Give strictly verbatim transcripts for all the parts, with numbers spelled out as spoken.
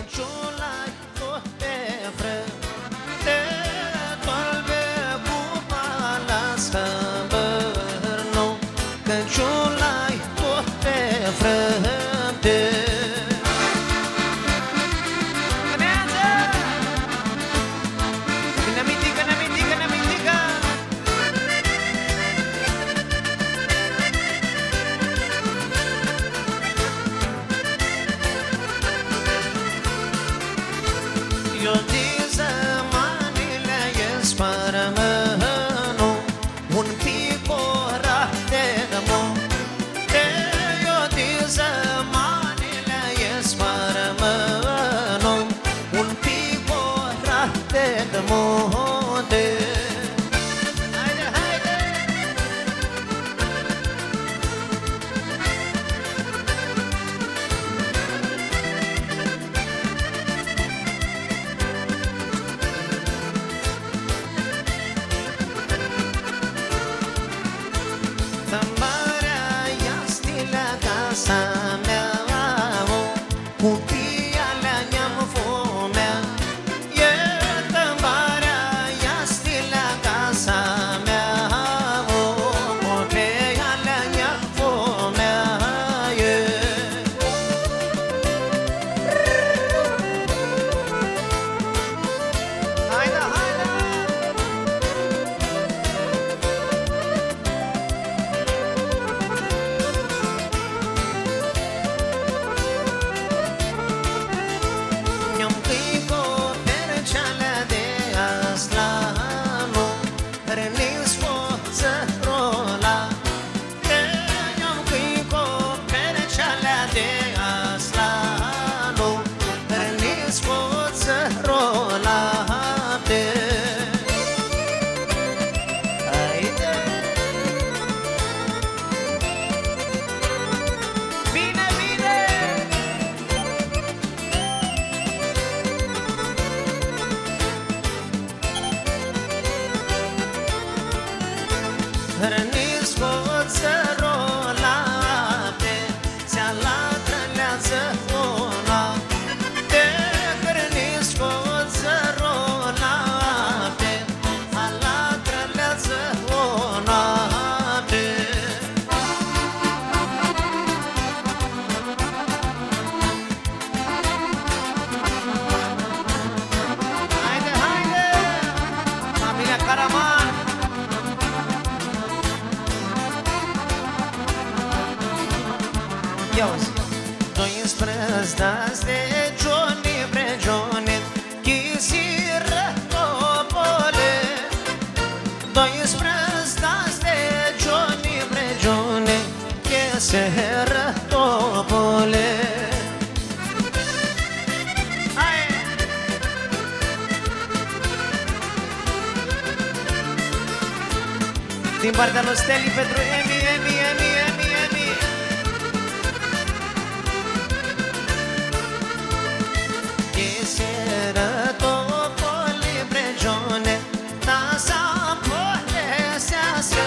ciulai tot pe frânte, tolbe cu palasă bărnu, că ciulai tot pe frânte. Eu din zămanile e spărmănu, un pic ora de munte. Eu din zămanile e spărmănu, un pic ora de munte. Haide, haide! Tămbarea ia stilea casa mea, cu pialea ne-am fumea. E tămbarea ia stilea casa mea, cu pialea ne-am fumea. Haide, haide! Ne-am căit cu percealea de aslanu, răniți poță rola. Ne-am căit cu percealea de aslanu, răniți poță rola. Haide! Bine, bine! Hrăniți poță rolate, ți-a latrăleață una. Te hrăniți poță rolate, a latrăleață una. Haide, haide! Familia Caraman! Iauzi, doisprezece dați de Johnny Bregione, chisiră topole. Doisprezece dați de Johnny Bregione, chisiră topole. Hai! Din partea lui Steli pentru Emi, Emi, Emi, Emi, Emi. Chisiră topole Bregione, ta să polesească.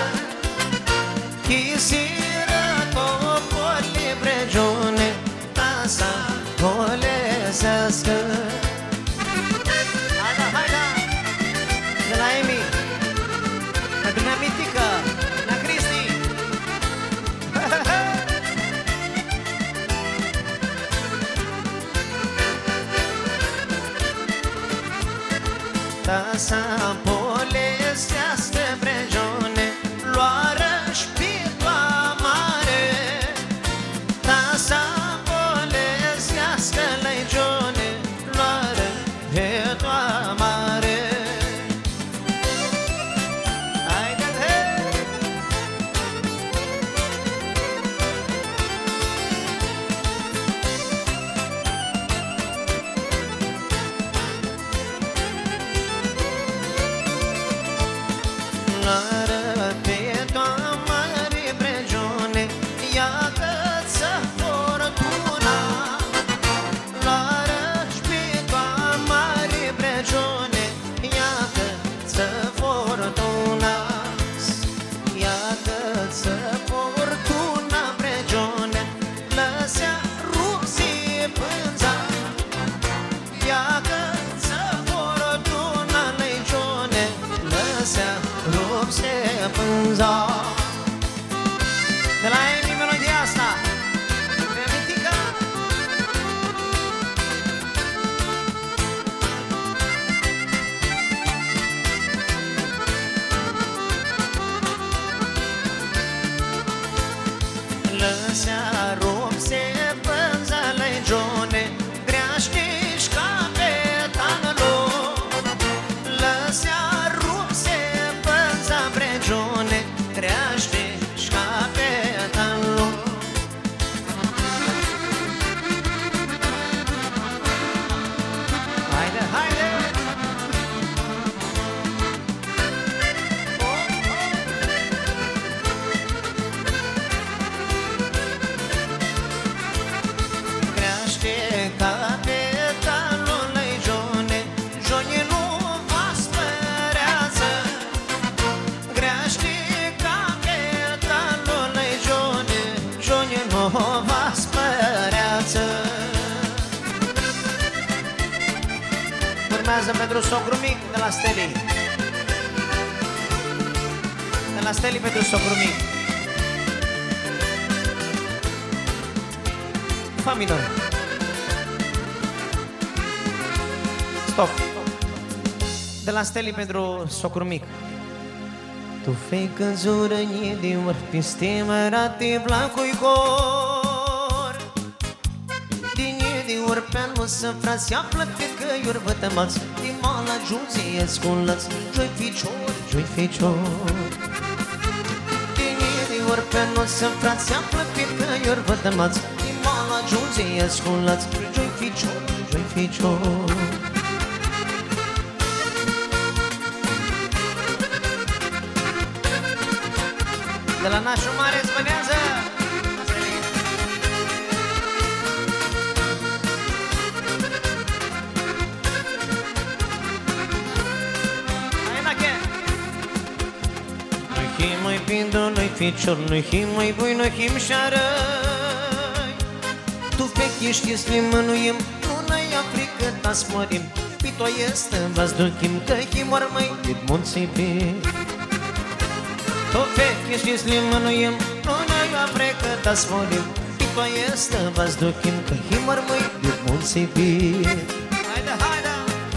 Chisiră topole Bregione, ta să polesească. Haida, haida! De la Emi, pentru mea mitică, la Cristi. Ta să polesească Bregione, luară-și pitua mare. Ta să polesească Legione, luară pitua mare. Haide-te! Luară Lăsea rupse pânza legiune, Greaști-și capetanul. Lăsea rupse pânza bregiune, Greaști-și capetanul. Haide, haide! Capetanul Jone, Jone nu va spăreață. Greaște capetanul Jone, Jone nu va spăreață. Urmează pentru socru mic de la Steli. De la Steli pentru socru mic. Fa minor. Stop. De la Steli pentru socru mic. Tu fei căzurănie de ori, peste mărate placui cor. Din e de ori pe anul să frați, află pe căiuri vătămați, din mala junție sculăți, joi ficior, joi ficior. Din e de ori pe anul să frați, află pe căiuri vătămați, din mala junție sculăți, joi ficior, joi ficior. De la nașul mare zbânează. Hai, nache! Nu-i him, nu-i pindu, nu-i ficior, nu-i him, nu-i bui, nu-i him și-arăi. Tu fech ești slimănuim, nu n-ai Africă, ta-ți morim. Pito este v-ați duchim, că himor mai dit munții pe. Tu fech ești slimănuim, nu n-ai Africă, ta-ți morim. Pito este v-ați duchim, că himor mai dit munții pe. Haide, haide!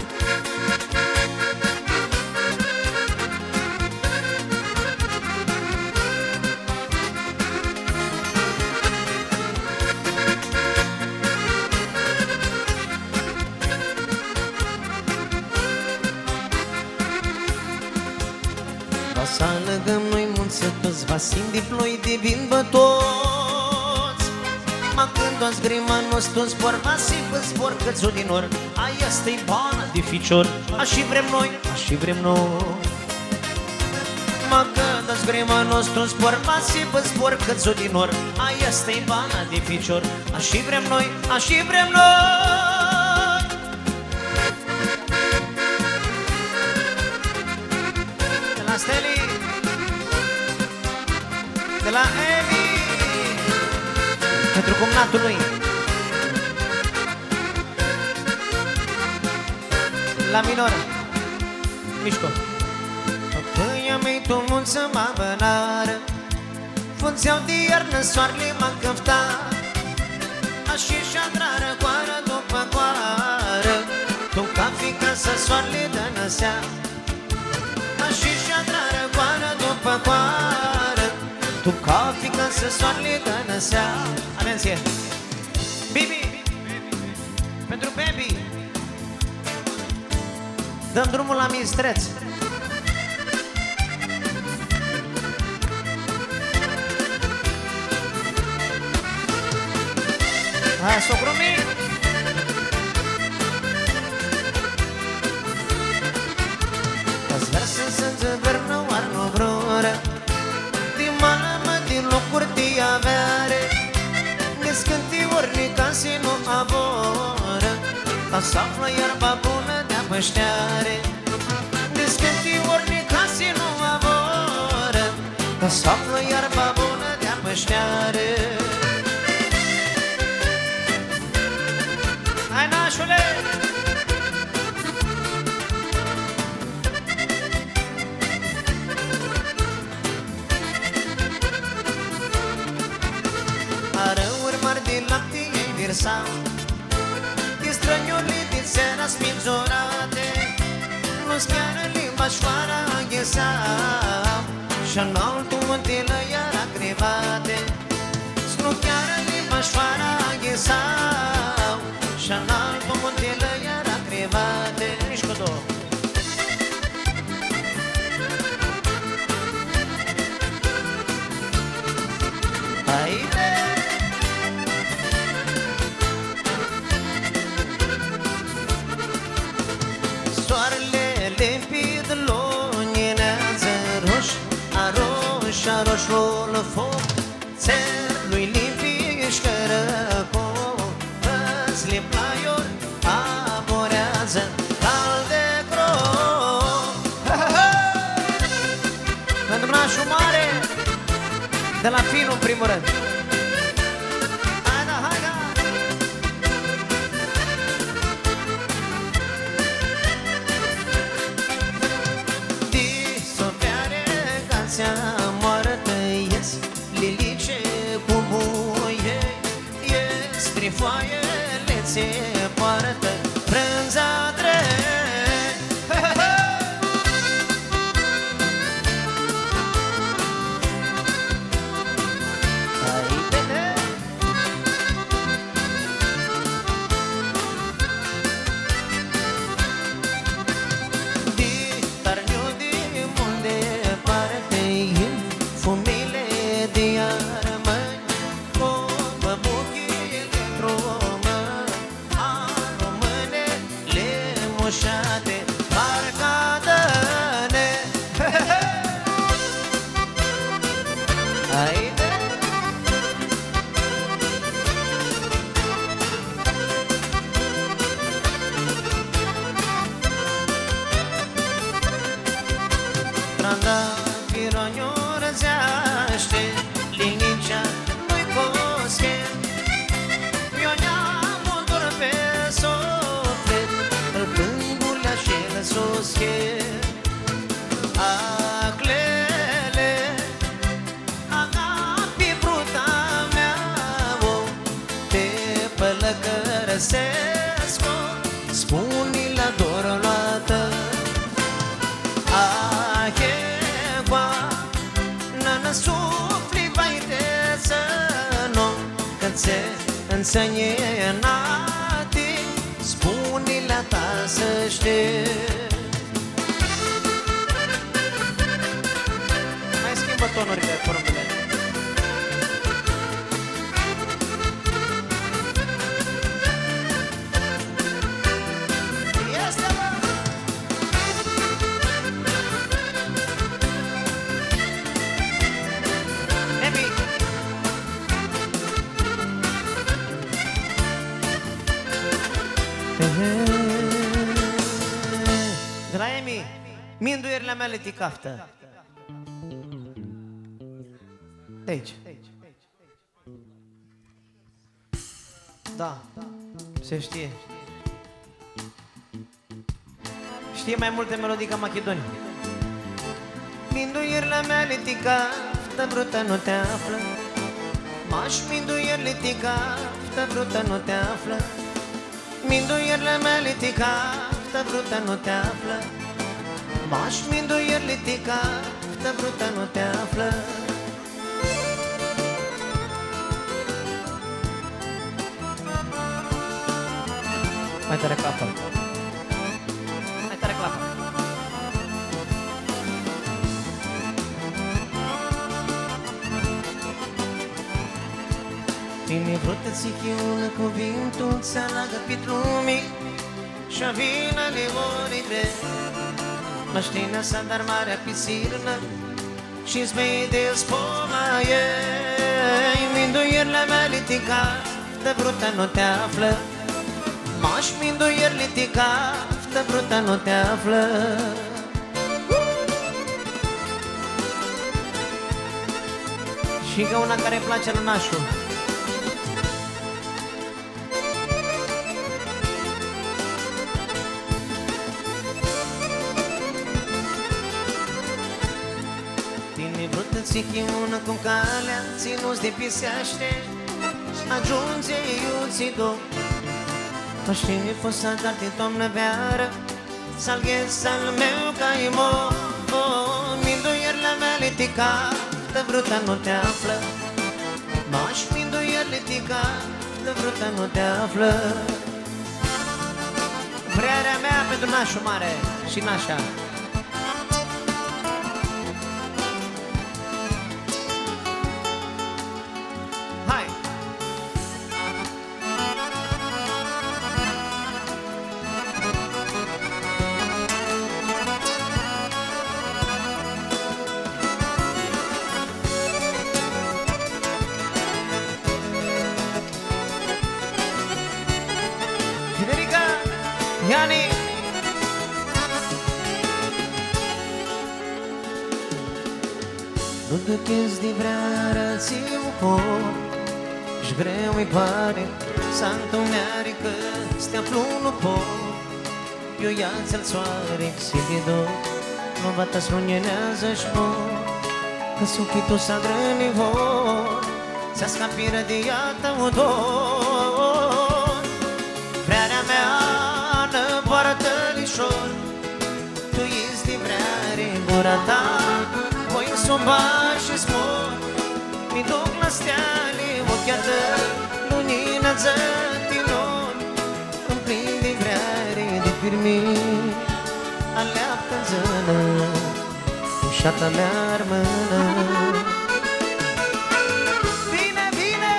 Să alăgăm noi munți toți, va simdi ploi de vin bătoți. Ma când o-ți grima nostru zbor, va si vă zbor cățul din or. Aia stă-i bana de ficior, așa vrem noi, așa vrem noi. Ma când o-ți grima nostru zbor, va si vă zbor cățul din or. Aia stă-i bana de ficior, așa vrem noi, așa vrem noi. De la Steli, de la Eli, pentru cumnatul lui. La minor, mișco. Pâinea mei tu munță mă bănară, funțeau de iarnă, soarele m-a căftat. Așa și-a drară, coară după coară, tu ca fică să soarele dă năsea. Așa și-a drară, coară după coară, tu ca fică să soarele dă năsea. Atenție! Bibi! Pentru baby! Dăm drumul la mistreț. Hai, socru mic! Azi versă să-ți vernă oarnă vroră, din mală mă din locuri de avere, nescânti ori ca să nu avoră, ca să află iarba bună de-a pășteare. Nescânti ori ca să nu avoră, ca să află iarba bună de-a pășteare. Hai, nașule! Arăuri mari din lapte ei virsau, din străniurile din seara spinzorate, nu-ți chiar în limba șoara înghesau, și-în altul mântilă iar agrivate. roșul foc, țel lui limpișcă răcou, îți liplaiuri aborează cal de croc. Pentru nașul mare, de la Finu în primul rând. Lilice cu buie, ies trifoaiele ți poartă prânza drept. Haide-te! Di tarniu di mult departe, fumile de armăni, o băbuchile într-o-mă, a românele moșate, parca dă-ne. Haide! Trandafironiu răzeaște, liniștea nu-i cosche, eu neamul dor pe suflet, îl plângurile și le susche. Aclele, agapi bruta mea, o, te pălăcărăsesc-o, spune la dor luată. Ahegua, nana sufli baite să nu, că ți înțănie nati, spune-le ta să știi. Mai schimbă tonurile, porumbele. Este, bă! De la Emi, minduierile mele ti caftă. De aici. Da, se știe. Știe mai multe melodii ca Macedoni. Minduierile mele ti caftă, brută nu te află. Maș minduierile ti caftă, brută nu te află. Minduierile mele ti caftă, brută nu te află. Maș minduierile ti caftă, brută nu te află. Mai tare clapă. Mai tare clapă. Tine vrut-ți un cuvintul ți alagă pe lumii și-a vină livorite. Maștina s-a dar marea pisirnă și-ți vede spuma ei. Minduierile mele ti caftă, brută nu te află. Maș minduierile ti caftă, brută nu te află. Și încă una care place lui nașul. Ți-i una cum calea, ținuți de piseaște, ajunge iuții două. Mașini poți să dar din toamnă veară, să-l ghezi al meu ca-i mo. Minduierile mele ti caftă, brută nu te află. Maș minduierile ti caftă, brută nu te află. Vrearea mea pentru nașul mare și nașa. Iani. Nu te chezi de vrea rății un por și greu îi pare să întunare că stea plunul por. Eu ia-ți-al soare si de dor, nu bata slunjenează-și mor, că suchitul s-a grăni vor, să scapiră de iată un dor. Vrearea mea nă poartă lișor, tu ești de vreare gura ta, voi s-o bași și smor, mi duc la steale ochia tăi, lumina zătilor, îmi prinde vreare de firmii, aleaptă-n zână, ușata mea-ar mână. Vine, vine!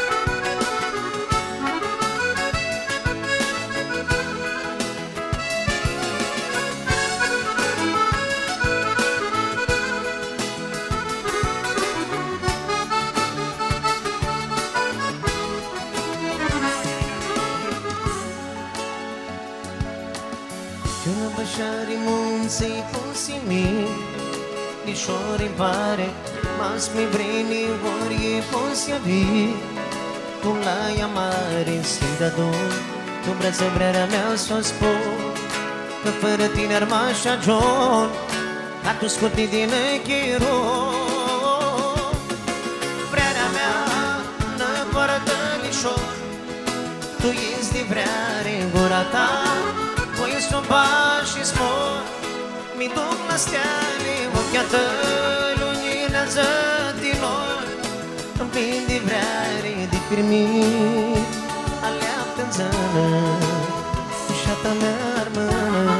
Când bășarii munții pusimi, lișor-i pare, mas mi vreni ori poți vi. Tu la mare sfida dor, tu brață vrerea mea s-o spun, că fără tine ar m-aș agion, ca tu scuti din echiror. Vrerea mea nă poartă lișor, tu ești de vreare în gura ta, voi s-o bași și smor, mi duc la steale ochia tăi, luminează din nori, îmi plin de vreare de firmii, aleaptă-n zână, ușata mea-ar mână.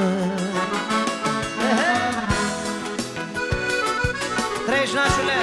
Treci, nașule!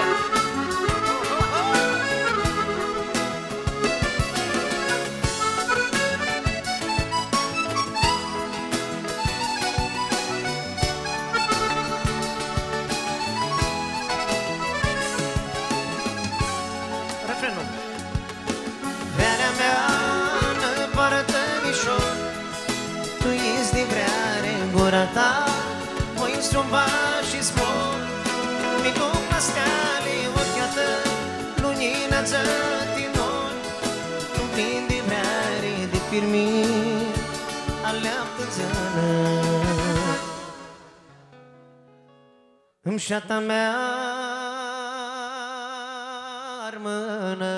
Vrearea mea nă poartă lișor, tu ești de vreare în gura ta, voi s-o bași și smor, mi duc la steale ochia tăi, luminează din nori, îmi plin de vreare de firmii, aleaptă-n zână, îmi șata mea-ar mână.